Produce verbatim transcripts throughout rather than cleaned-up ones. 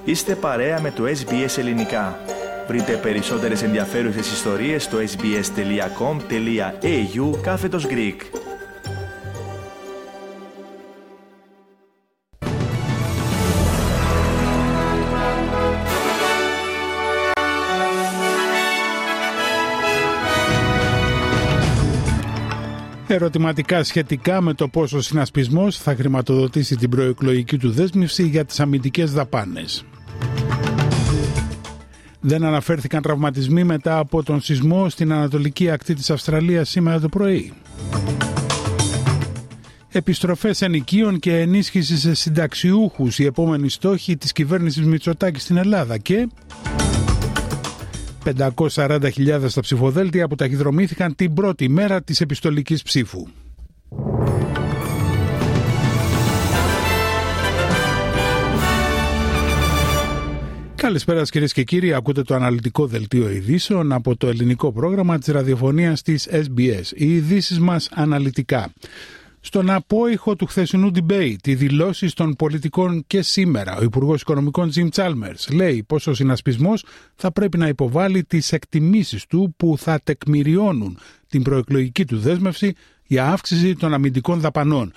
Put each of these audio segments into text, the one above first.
Είστε παρέα με το Ες Μπι Ες Ελληνικά. Βρείτε περισσότερες ενδιαφέρουσες ιστορίες στο sbs.com.au κάθετος Greek. Ερωτηματικά σχετικά με το πόσο ο συνασπισμός θα χρηματοδοτήσει την προεκλογική του δέσμευση για τις αμυντικές δαπάνες. Δεν αναφέρθηκαν τραυματισμοί μετά από τον σεισμό στην ανατολική ακτή της Αυστραλίας σήμερα το πρωί. Επιστροφές ενοικίων και ενίσχυση σε συνταξιούχους, οι επόμενοι στόχοι της κυβέρνησης Μητσοτάκη στην Ελλάδα. Και πεντακόσιες σαράντα χιλιάδες στα ψηφοδέλτια που ταχυδρομήθηκαν την πρώτη μέρα της επιστολικής ψήφου. Καλησπέρα κυρίες και κύριοι, ακούτε το αναλυτικό δελτίο ειδήσεων από το ελληνικό πρόγραμμα της ραδιοφωνίας της Ες Μπι Ες. Οι ειδήσεις μας αναλυτικά. Στον απόϊχο του χθεσινού debate, οι δηλώσεις των πολιτικών και σήμερα, ο Υπουργός Οικονομικών Jim Chalmers λέει πως ο συνασπισμός θα πρέπει να υποβάλει τις εκτιμήσεις του που θα τεκμηριώνουν την προεκλογική του δέσμευση για αύξηση των αμυντικών δαπανών.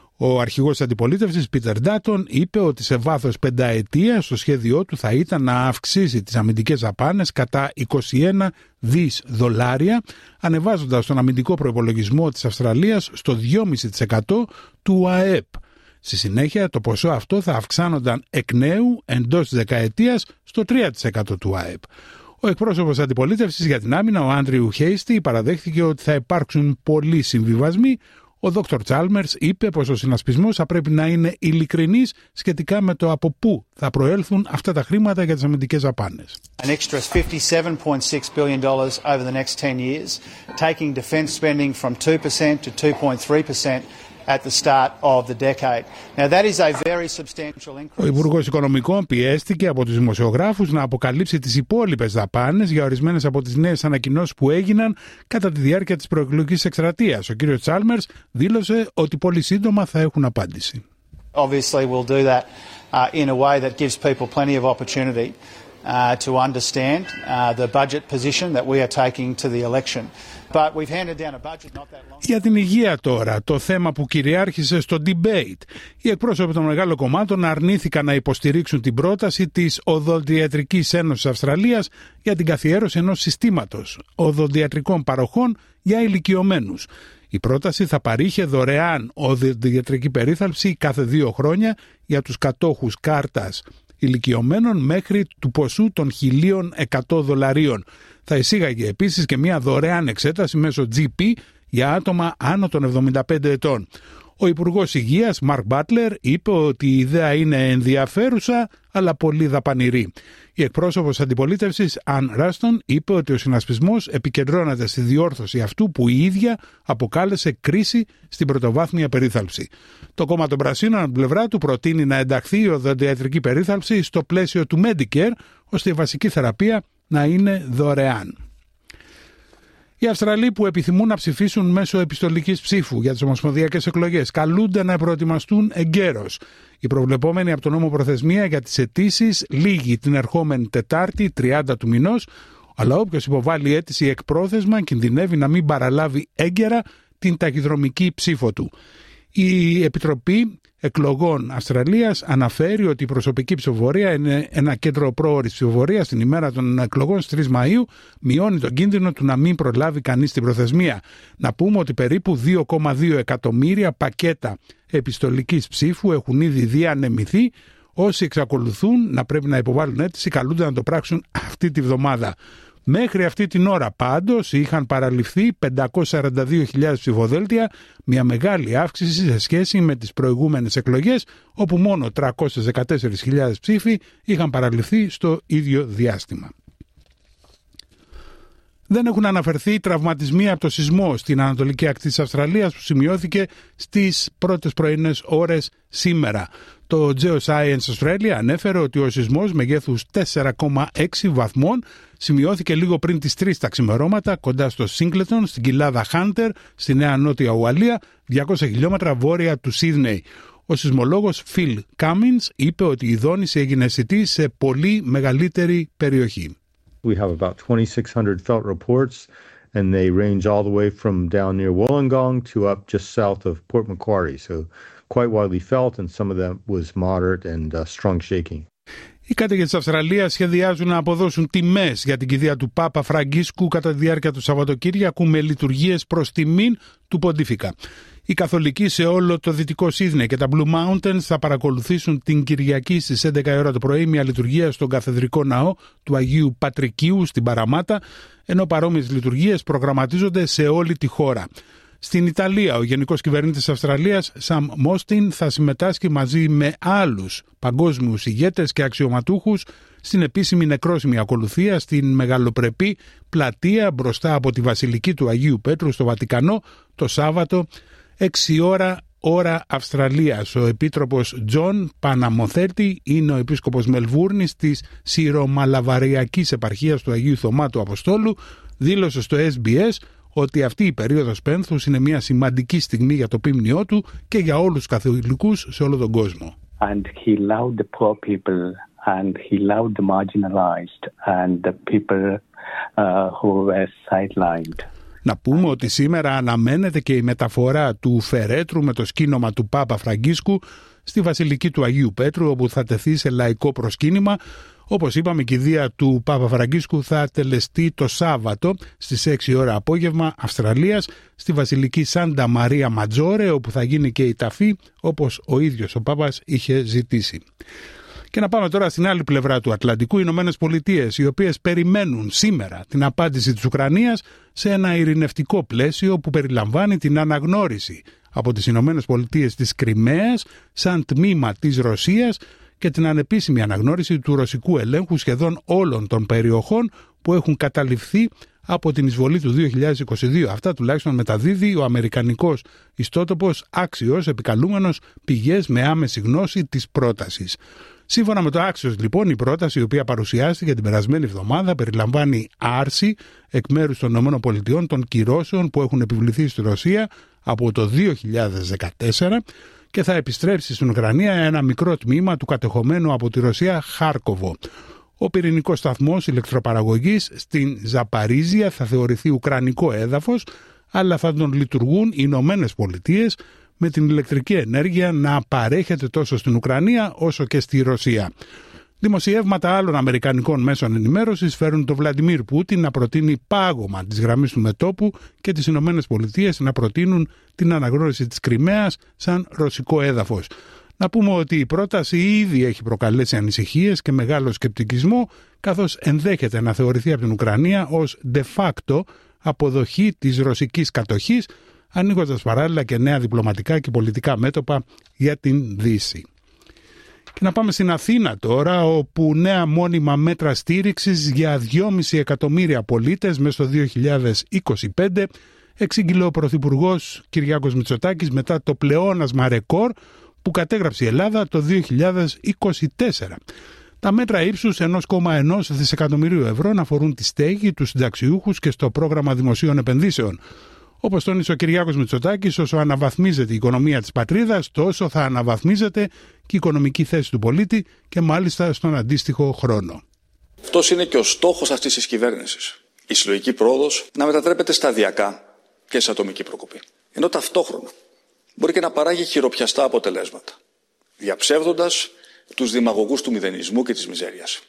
Ο αρχηγός αντιπολίτευσης Πίτερ Ντάτον είπε ότι σε βάθος πενταετίας το σχέδιό του θα ήταν να αυξήσει τις αμυντικές δαπάνες κατά είκοσι ένα δισεκατομμύρια δολάρια, ανεβάζοντας τον αμυντικό προϋπολογισμό της Αυστραλίας στο δύο κόμμα πέντε τοις εκατό του ΑΕΠ. Στη συνέχεια το ποσό αυτό θα αυξάνονταν εκ νέου εντός της δεκαετίας στο τρία τοις εκατό του ΑΕΠ. Ο εκπρόσωπος αντιπολίτευσης για την άμυνα, ο Άντριου Χέιστι, παραδέχθηκε ότι θα υπάρξουν πολλοί συμβιβασμοί. Ο δόκτωρ Chalmers είπε πως ο συνασπισμός θα πρέπει να είναι ειλικρινής σχετικά με το από πού θα προέλθουν αυτά τα χρήματα για τις αμυντικές δαπάνες. An extra fifty-seven point six billion dollars over the next ten years, taking defence spending from two percent to two point three percent at the start of the decade. Now that is a very substantial increase. Ο Υπουργός Οικονομικών πιέστηκε από τους δημοσιογράφους να αποκαλύψει τις υπόλοιπες δαπάνες για ορισμένες από τις νέες ανακοινώσεις που έγιναν κατά τη διάρκεια της προεκλογικής εκστρατείας. Ο κ. Chalmers δήλωσε ότι πολύ σύντομα θα έχουν απάντηση. Obviously we'll do that uh, in a way that gives people plenty of opportunity uh, to understand uh, the budget position that we are taking to the election. But we've handed down a budget not that long. Για την υγεία τώρα, το θέμα που κυριάρχησε στο debate. Οι εκπρόσωποι των μεγάλων κομμάτων αρνήθηκαν να υποστηρίξουν την πρόταση της Οδοντιατρικής Ένωσης Αυστραλίας για την καθιέρωση ενός συστήματος οδοντιατρικών παροχών για ηλικιωμένους. Η πρόταση θα παρήχε δωρεάν οδοντιατρική περίθαλψη κάθε δύο χρόνια για τους κατόχους κάρτας ηλικιωμένων μέχρι του ποσού των χίλια εκατό δολαρίων. Θα εισήγαγε επίσης και μια δωρεάν εξέταση μέσω τζι πι για άτομα άνω των εβδομήντα πέντε ετών. Ο Υπουργός Υγείας Μαρκ Μπάτλερ είπε ότι η ιδέα είναι ενδιαφέρουσα αλλά πολύ δαπανηρή. Η εκπρόσωπος αντιπολίτευσης Αν Ράστον είπε ότι ο συνασπισμός επικεντρώνεται στη διόρθωση αυτού που η ίδια αποκάλεσε κρίση στην πρωτοβάθμια περίθαλψη. Το κόμμα των Πρασίνων από την πλευρά του προτείνει να ενταχθεί η οδοντιατρική περίθαλψη στο πλαίσιο του Medicare, ώστε η βασική θεραπεία να είναι δωρεάν. Οι Αυστραλοί που επιθυμούν να ψηφίσουν μέσω επιστολικής ψήφου για τις ομοσπονδιακές εκλογές καλούνται να προετοιμαστούν εγκαίρως. Η προβλεπόμενη από τον νόμο προθεσμία για τις αιτήσεις λήγει την ερχόμενη Τετάρτη τριάντα του μηνός, αλλά όποιος υποβάλει αίτηση εκπρόθεσμα κινδυνεύει να μην παραλάβει έγκαιρα την ταχυδρομική ψήφο του. Η Επιτροπή Εκλογών Αυστραλίας αναφέρει ότι η προσωπική ψηφοφορία είναι ένα κέντρο πρόωρης ψηφοφορίας την ημέρα των εκλογών στις τρεις Μαΐου, μειώνει τον κίνδυνο του να μην προλάβει κανείς την προθεσμία. Να πούμε ότι περίπου δύο κόμμα δύο εκατομμύρια πακέτα επιστολικής ψήφου έχουν ήδη διανεμηθεί. Όσοι εξακολουθούν να πρέπει να υποβάλουν αίτηση καλούνται να το πράξουν αυτή τη βδομάδα. Μέχρι αυτή την ώρα πάντως είχαν παραληφθεί πεντακόσιες σαράντα δύο χιλιάδες ψηφοδέλτια, μια μεγάλη αύξηση σε σχέση με τις προηγούμενες εκλογές, όπου μόνο τριακόσιες δεκατέσσερις χιλιάδες ψήφοι είχαν παραληφθεί στο ίδιο διάστημα. Δεν έχουν αναφερθεί τραυματισμοί από το σεισμό στην ανατολική ακτή της Αυστραλίας που σημειώθηκε στις πρώτες πρωινές ώρες σήμερα. Το Geoscience Australia ανέφερε ότι ο σεισμός μεγέθους τέσσερα κόμμα έξι βαθμών σημειώθηκε λίγο πριν τις τρεις τα ξημερώματα κοντά στο Singleton, στην κοιλάδα Hunter, στη Νέα Νότια Ουαλία, διακόσια χιλιόμετρα βόρεια του Σίδνεϊ. Ο σεισμολόγος Phil Cummins είπε ότι η δόνηση έγινε αισθητή σε πολύ μεγαλύτερη περιοχή. We have about twenty-six hundred felt reports and they range all the way from down near Wollongong to up just south of Port Macquarie. So quite widely felt and some of them was moderate and uh, strong shaking. Οι κάτοικοι της Αυστραλίας σχεδιάζουν να αποδώσουν τιμές για την κηδεία του Πάπα Φραγκίσκου κατά τη διάρκεια του Σαββατοκύριακου με λειτουργίες προς τιμήν του Ποντίφικα. Οι καθολικοί σε όλο το Δυτικό Σίδνεϊ και τα Blue Mountains θα παρακολουθήσουν την Κυριακή στις έντεκα η ώρα το πρωί μια λειτουργία στον Καθεδρικό Ναό του Αγίου Πατρικίου στην Παραμάτα, ενώ παρόμοιες λειτουργίες προγραμματίζονται σε όλη τη χώρα. Στην Ιταλία, ο Γενικός Κυβερνήτης Αυστραλίας, Σαμ Μόστιν, θα συμμετάσχει μαζί με άλλους παγκόσμιους ηγέτες και αξιωματούχους στην επίσημη νεκρόσιμη ακολουθία στην μεγαλοπρεπή πλατεία μπροστά από τη Βασιλική του Αγίου Πέτρου στο Βατικανό το Σάββατο έξι ώρα ώρα Αυστραλίας. Ο Επίτροπος Τζον Παναμοθέτη είναι ο Επίσκοπος Μελβούρνης της Σιρομαλαβαριακής Επαρχίας του Αγίου Θωμά του Αποστόλου, δήλωσε στο Ες Μπι Ες ότι αυτή η περίοδος πένθους είναι μια σημαντική στιγμή για το ποίμνιό του και για όλους τους καθολικούς σε όλο τον κόσμο. And he loved the poor people and he loved the marginalized and the people uh, who were sidelined. Να πούμε ότι σήμερα αναμένεται και η μεταφορά του φερέτρου με το σκήνομα του Πάπα Φραγκίσκου στη Βασιλική του Αγίου Πέτρου, όπου θα τεθεί σε λαϊκό προσκύνημα. Όπως είπαμε, η κηδεία του Πάπα Φραγκίσκου θα τελεστεί το Σάββατο στις έξι ώρα απόγευμα Αυστραλίας στη Βασιλική Σάντα Μαρία Ματζόρε, όπου θα γίνει και η ταφή όπως ο ίδιος ο Πάπας είχε ζητήσει. Και να πάμε τώρα στην άλλη πλευρά του Ατλαντικού, οι Ηνωμένες Πολιτείες, οι οποίες περιμένουν σήμερα την απάντηση της Ουκρανίας σε ένα ειρηνευτικό πλαίσιο που περιλαμβάνει την αναγνώριση από τις Ηνωμένες Πολιτείες της Κριμαίας σαν τμήμα της Ρωσίας και την ανεπίσημη αναγνώριση του ρωσικού ελέγχου σχεδόν όλων των περιοχών που έχουν καταληφθεί από την εισβολή του δύο χιλιάδες είκοσι δύο. Αυτά τουλάχιστον μεταδίδει ο αμερικανικός ιστότοπος Axios, επικαλούμενος πηγές με άμεση γνώση της πρότασης. Σύμφωνα με το Axios, λοιπόν, η πρόταση η οποία παρουσιάστηκε την περασμένη εβδομάδα περιλαμβάνει άρση εκ μέρους των ΗΠΑ των κυρώσεων που έχουν επιβληθεί στη Ρωσία από το δύο χιλιάδες δεκατέσσερα και θα επιστρέψει στην Ουκρανία ένα μικρό τμήμα του κατεχομένου από τη Ρωσία Χάρκοβο. Ο πυρηνικός σταθμός ηλεκτροπαραγωγής στην Ζαπαρίζια θα θεωρηθεί ουκρανικό έδαφος, αλλά θα τον λειτουργούν οι Ηνωμένες Πολιτείες με την ηλεκτρική ενέργεια να παρέχεται τόσο στην Ουκρανία όσο και στη Ρωσία. Δημοσιεύματα άλλων αμερικανικών μέσων ενημέρωσης φέρουν τον Βλαντιμίρ Πούτιν να προτείνει πάγωμα της γραμμής του μετώπου και τις Ηνωμένες Πολιτείες να προτείνουν την αναγνώριση της Κριμαίας σαν ρωσικό έδαφος. Να πούμε ότι η πρόταση ήδη έχει προκαλέσει ανησυχίες και μεγάλο σκεπτικισμό, καθώς ενδέχεται να θεωρηθεί από την Ουκρανία ως de facto αποδοχή της ρωσικής κατοχής, ανοίγοντας παράλληλα και νέα διπλωματικά και πολιτικά μέτωπα για την Δύση. Και να πάμε στην Αθήνα τώρα, όπου νέα μόνιμα μέτρα στήριξης για δυόμισι εκατομμύρια πολίτες μέσα στο δύο χιλιάδες είκοσι πέντε εξήγηλε ο Πρωθυπουργός Κυριάκος Μητσοτάκης μετά το πλεόνασμα ρεκόρ που κατέγραψε η Ελλάδα το δύο χιλιάδες είκοσι τέσσερα. Τα μέτρα ύψους ενός κόμμα ένα δισεκατομμυρίου ευρώ αφορούν τη στέγη, τους συνταξιούχους και στο πρόγραμμα δημοσίων επενδύσεων. Όπως τόνισε ο Κυριάκος Μητσοτάκης, όσο αναβαθμίζεται η οικονομία της πατρίδας, τόσο θα αναβαθμίζεται και η οικονομική θέση του πολίτη και μάλιστα στον αντίστοιχο χρόνο. Αυτός είναι και ο στόχος αυτής της κυβέρνησης. Η συλλογική πρόοδος να μετατρέπεται σταδιακά και σε ατομική προκοπή. Ενώ ταυτόχρονα μπορεί και να παράγει χειροπιαστά αποτελέσματα, διαψεύδοντας τους δημαγωγούς του μηδενισμού και της μιζέριας.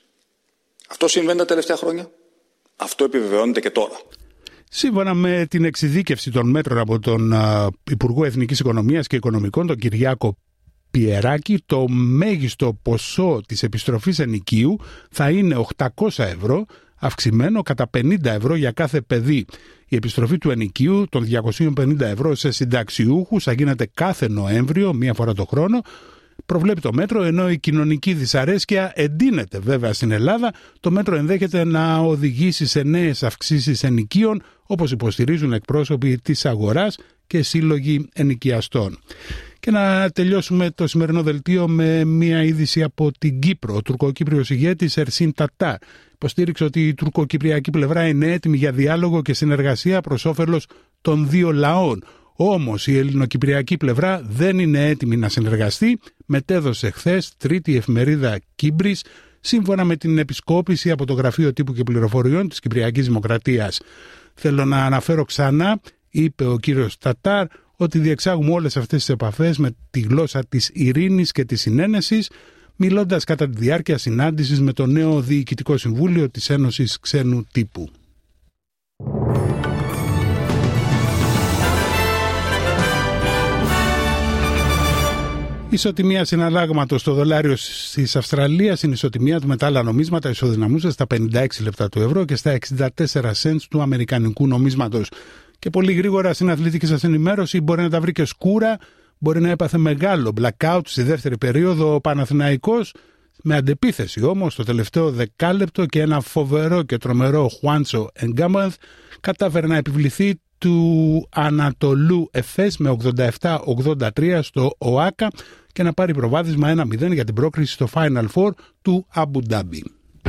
Αυτό συμβαίνει τα τελευταία χρόνια. Αυτό επιβεβαιώνεται και τώρα. Σύμφωνα με την εξειδίκευση των μέτρων από τον uh, Υπουργό Εθνικής Οικονομίας και Οικονομικών, τον Κυριάκο Πιεράκη, το μέγιστο ποσό της επιστροφής ενοικίου θα είναι οκτακόσια ευρώ, αυξημένο κατά πενήντα ευρώ για κάθε παιδί. Η επιστροφή του ενοικίου των διακόσια πενήντα ευρώ σε συνταξιούχους θα γίνεται κάθε Νοέμβριο, μία φορά το χρόνο. Προβλέπει το μέτρο, ενώ η κοινωνική δυσαρέσκεια εντείνεται βέβαια στην Ελλάδα, το μέτρο ενδέχεται να οδηγήσει σε νέες αυξήσεις ενοικίων, όπως υποστηρίζουν εκπρόσωποι της αγοράς και σύλλογοι ενοικιαστών. Και να τελειώσουμε το σημερινό δελτίο με μια είδηση από την Κύπρο. Ο τουρκοκύπριος ηγέτης Ερσίν Τατάρ υποστήριξε ότι η τουρκοκυπριακή πλευρά είναι έτοιμη για διάλογο και συνεργασία προς όφελος των δύο λαών. Όμως η ελληνοκυπριακή πλευρά δεν είναι έτοιμη να συνεργαστεί, μετέδωσε χθες τρίτη εφημερίδα Κύπρης, σύμφωνα με την επισκόπηση από το Γραφείο Τύπου και Πληροφοριών της Κυπριακής Δημοκρατίας. Θέλω να αναφέρω ξανά, είπε ο κύριος Τατάρ, ότι διεξάγουμε όλες αυτές τις επαφές με τη γλώσσα της ειρήνης και της συνένεσης, μιλώντας κατά τη διάρκεια συνάντησης με το νέο Διοικητικό Συμβούλιο της Ένωσης Ξένου Τύπου. Ισοτιμία συναλλάγματος στο δολάριο της Αυστραλίας, η ισοτιμία του με τα άλλα νομίσματα ισοδυναμούσε στα πενήντα έξι λεπτά του ευρώ και στα εξήντα τέσσερα σεντ του αμερικανικού νομίσματος. Και πολύ γρήγορα στην αθλητική σας ενημέρωση, μπορεί να τα βρει και σκούρα, μπορεί να έπαθε μεγάλο blackout στη δεύτερη περίοδο ο Παναθηναϊκός, με αντεπίθεση όμως το τελευταίο δεκάλεπτο και ένα φοβερό και τρομερό Χουάντσο Εγκάμανθ κατάφερε να επιβληθεί του Ανατολού Εφές με ογδόντα επτά ογδόντα τρία στο ΟΑΚΑ και να πάρει προβάδισμα ένα μηδέν για την πρόκριση στο Final Four του Αμπου Ντάμπι.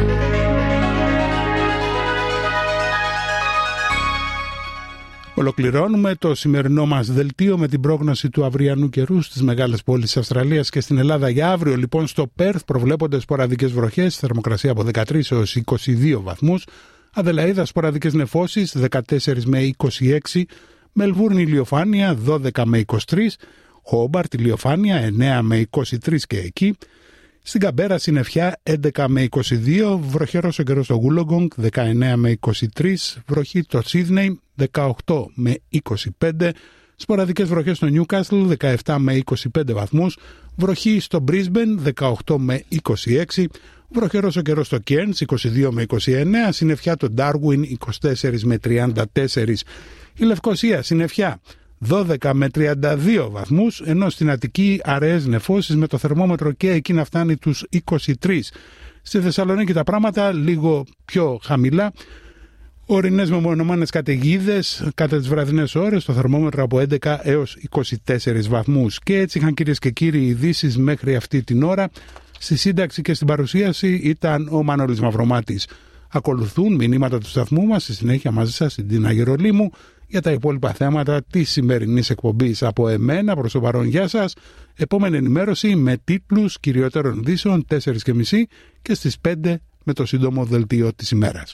Ολοκληρώνουμε το σημερινό μας δελτίο με την πρόγνωση του αυριανού καιρού στις μεγάλες πόλεις της Αυστραλίας και στην Ελλάδα για αύριο. Λοιπόν, στο Πέρθ προβλέπονται σποραδικές βροχές, θερμοκρασία από δεκατρείς έως είκοσι δύο βαθμούς. Αδελαΐδα σποραδικές νεφώσεις δεκατέσσερα με είκοσι έξι, Μελβούρνη ηλιοφάνεια δώδεκα με είκοσι τρία, Χόμπαρτ ηλιοφάνεια εννέα με είκοσι τρία και εκεί, στην Καμπέρα συννεφιά έντεκα με είκοσι δύο, βροχερός ο καιρός στο Wollongong δεκαεννέα με είκοσι τρία, βροχή στο Σίδνεϊ δεκαοκτώ με είκοσι πέντε, σποραδικές βροχές στο Νιούκασλ δεκαεπτά με είκοσι πέντε βαθμούς, βροχή στο Μπρίσμπεν δεκαοκτώ με είκοσι έξι, βροχερός ο καιρός στο Κέρνς είκοσι δύο με είκοσι εννέα, συννεφιά το Ντάρουιν είκοσι τέσσερα με τριάντα τέσσερα, η Λευκοσία συννεφιά δώδεκα με τριάντα δύο βαθμούς, ενώ στην Αττική αραιές νεφώσεις με το θερμόμετρο και εκεί να φτάνει τους είκοσι τρία. Στη Θεσσαλονίκη τα πράγματα λίγο πιο χαμηλά, ορεινές μεμονωμένες καταιγίδες κατά τις βραδινές ώρες, το θερμόμετρο από έντεκα έως είκοσι τέσσερα βαθμούς. Και έτσι είχαν, κυρίες και κύριοι, ειδήσεις μέχρι αυτή την ώρα. Στη σύνταξη και στην παρουσίαση ήταν ο Μανώλης Μαυρομάτης. Ακολουθούν μηνύματα του σταθμού μας, στη συνέχεια μαζί σας η Ντίνα Γερολίμου για τα υπόλοιπα θέματα της σημερινής εκπομπής. Από εμένα προς το παρόν, γεια σας. Επόμενη ενημέρωση με τίτλους κυριότερων ειδήσεων τέσσερις και μισή και στις πέντε με το σύντομο δελτίο της ημέρας.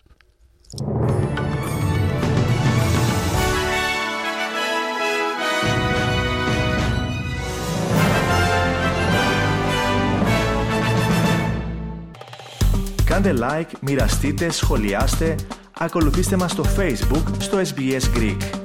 Κάντε like, μοιραστείτε, σχολιάστε, ακολουθήστε μας στο Facebook, στο ες μπι ες Greek.